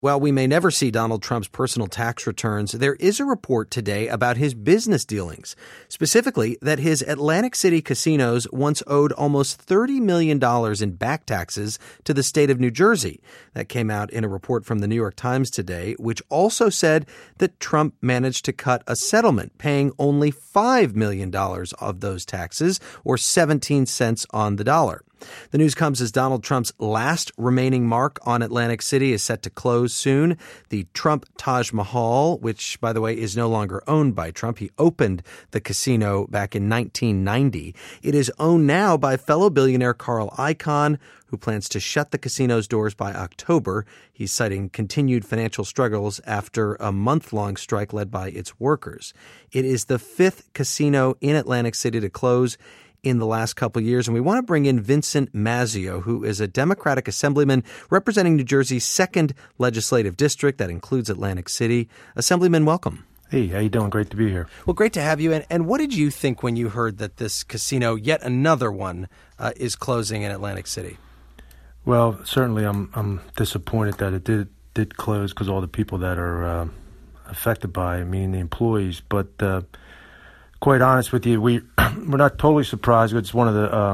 While we may never see Donald Trump's personal tax returns, there is a report today about his business dealings. Specifically, that his Atlantic City casinos once owed almost $30 million in back taxes to the state of New Jersey. That came out in a report from the New York Times today, which also said that Trump managed to cut a settlement, paying only $5 million of those taxes, or 17 cents on the dollar. The news comes as Donald Trump's last remaining mark on Atlantic City is set to close soon. The Trump Taj Mahal, which, by the way, is no longer owned by Trump. He opened the casino back in 1990. It is owned now by fellow billionaire Carl Icahn, who plans to shut the casino's doors by October. He's citing continued financial struggles after a month-long strike led by its workers. It is the fifth casino in Atlantic City to close in the last couple of years. And we want to bring in Vincent Mazzeo, who is a Democratic assemblyman representing New Jersey's 2nd legislative district. That includes Atlantic City. Assemblyman, welcome. Hey, how you doing? Great to be here. Well, great to have you. And what did you think when you heard that this casino, yet another one, is closing in Atlantic City? Well, certainly I'm disappointed that it did close because all the people that are affected by it, meaning the employees. But quite honest with you, we're not totally surprised. It's one of the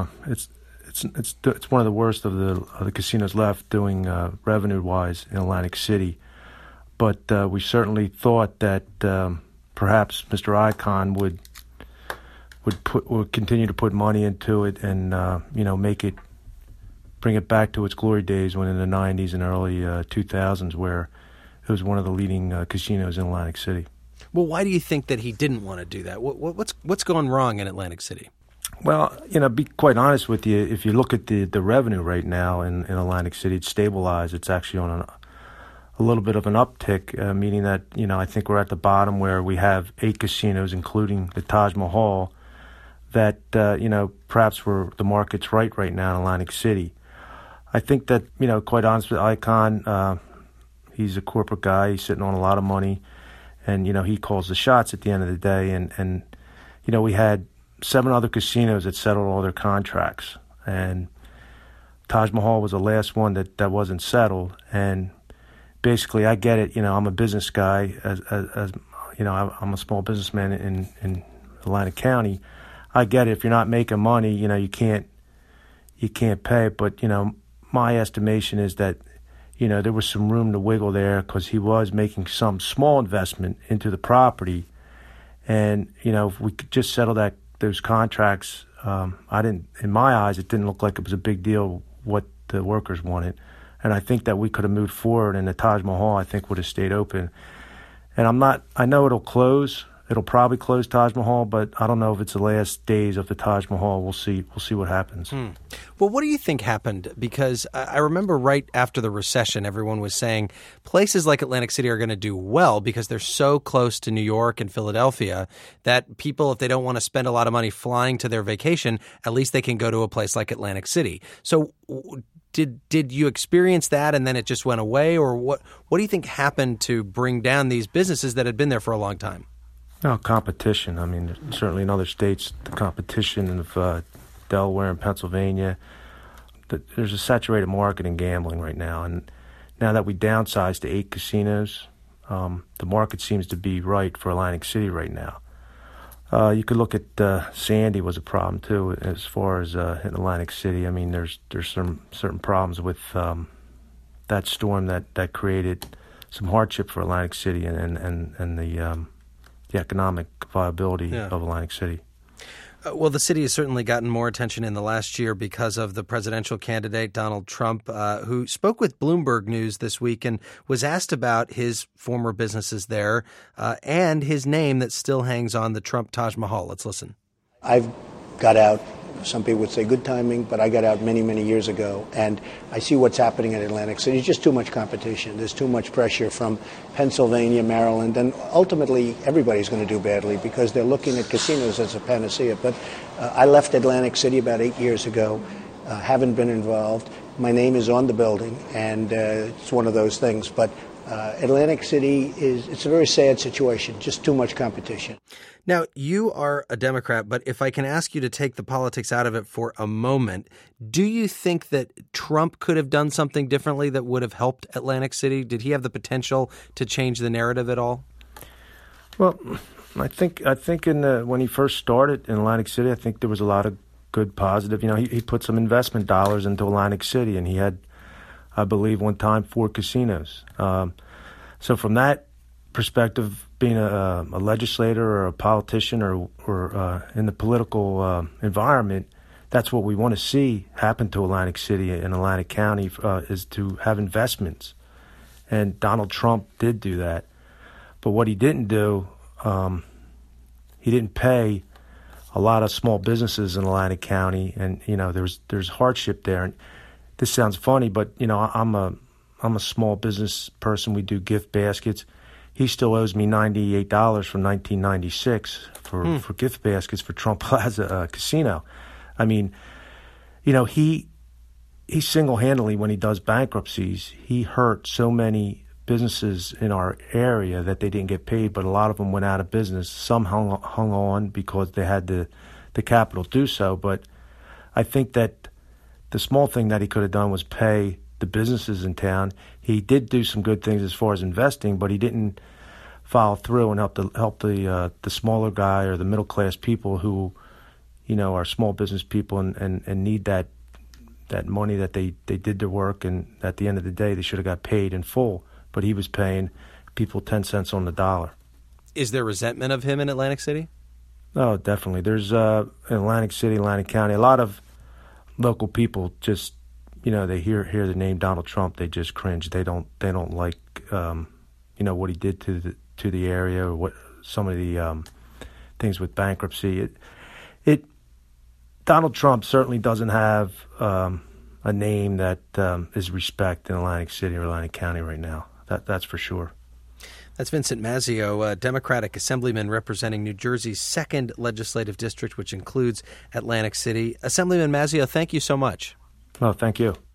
it's one of the worst of the casinos left doing revenue wise in Atlantic City. But we certainly thought that perhaps Mr. Icahn would continue to put money into it and bring it back to its glory days when in the 90s and early 2000s, where it was one of the leading casinos in Atlantic City. Well, why do you think that he didn't want to do that? What's going wrong in Atlantic City? Well, be quite honest with you, if you look at the revenue right now in Atlantic City, it's stabilized. It's actually on a little bit of an uptick, meaning that, I think we're at the bottom where we have 8 casinos, including the Taj Mahal, that, perhaps the market's right now in Atlantic City. I think that, quite honest with Icahn, he's a corporate guy. He's sitting on a lot of money. And, he calls the shots at the end of the day. And we had 7 other casinos that settled all their contracts. And Taj Mahal was the last one that wasn't settled. And basically, I get it. I'm a business guy. As I'm a small businessman in Atlantic County. I get it. If you're not making money, you can't pay. But, my estimation is that there was some room to wiggle there because he was making some small investment into the property. And, if we could just settle those contracts, in my eyes, it didn't look like it was a big deal what the workers wanted. And I think that we could have moved forward, and the Taj Mahal, I think, would have stayed open. And I know it'll close. It'll probably close Taj Mahal, but I don't know if it's the last days of the Taj Mahal. We'll see. We'll see what happens. Well, what do you think happened? Because I remember right after the recession, everyone was saying places like Atlantic City are going to do well because they're so close to New York and Philadelphia that people, if they don't want to spend a lot of money flying to their vacation, at least they can go to a place like Atlantic City. So did you experience that and then it just went away? Or what do you think happened to bring down these businesses that had been there for a long time? No, competition. I mean, certainly in other states, the competition of Delaware and Pennsylvania, there's a saturated market in gambling right now. And now that we downsized to 8 casinos, the market seems to be right for Atlantic City right now. You could look at Sandy was a problem, too, as far as in Atlantic City. I mean, there's some certain problems with that storm that created some hardship for Atlantic City and the economic viability of Atlantic City. Well, the city has certainly gotten more attention in the last year because of the presidential candidate, Donald Trump, who spoke with Bloomberg News this week and was asked about his former businesses there and his name that still hangs on the Trump Taj Mahal. Let's listen. I've got out. Some people would say good timing, but I got out many, many years ago, and I see what's happening in Atlantic City. It's just too much competition. There's too much pressure from Pennsylvania, Maryland, and ultimately everybody's going to do badly because they're looking at casinos as a panacea. But I left Atlantic City about 8 years ago, haven't been involved. my name is on the building, and it's one of those things. But Atlantic City it's a very sad situation, just too much competition. Now, you are a Democrat, but if I can ask you to take the politics out of it for a moment, do you think that Trump could have done something differently that would have helped Atlantic City? Did he have the potential to change the narrative at all? Well, I think when he first started in Atlantic City, I think there was a lot of good positive. He put some investment dollars into Atlantic City, and he had, I believe, one time 4 casinos. So from that perspective, being a legislator or a politician or in the political environment, that's what we want to see happen to Atlantic City and Atlantic County is to have investments. And Donald Trump did do that. But what he didn't do, he didn't pay a lot of small businesses in Atlantic County, and there's hardship there. And this sounds funny, but I'm a small business person. We do gift baskets. He still owes me $98 from 1996 for gift baskets for Trump Plaza Casino. I mean, he single-handedly, when he does bankruptcies, he hurt so many businesses in our area that they didn't get paid, but a lot of them went out of business. Some hung on because they had the capital to do so. But I think that the small thing that he could have done was pay the businesses in town. He did do some good things as far as investing, but he didn't follow through and help the smaller guy or the middle class people who, are small business people and need that money that they did their work, and at the end of the day they should have got paid in full. But he was paying people 10 cents on the dollar. Is there resentment of him in Atlantic City? Oh, definitely. There's in Atlantic City, Atlantic County, a lot of local people just, they hear the name Donald Trump, they just cringe. They don't like, what he did to the area, or what some of the things with bankruptcy. Donald Trump certainly doesn't have a name that is respected in Atlantic City or Atlantic County right now. That's for sure. That's Vincent Mazzeo, a Democratic Assemblyman representing New Jersey's 2nd legislative district, which includes Atlantic City. Assemblyman Mazzeo, thank you so much. Oh, thank you.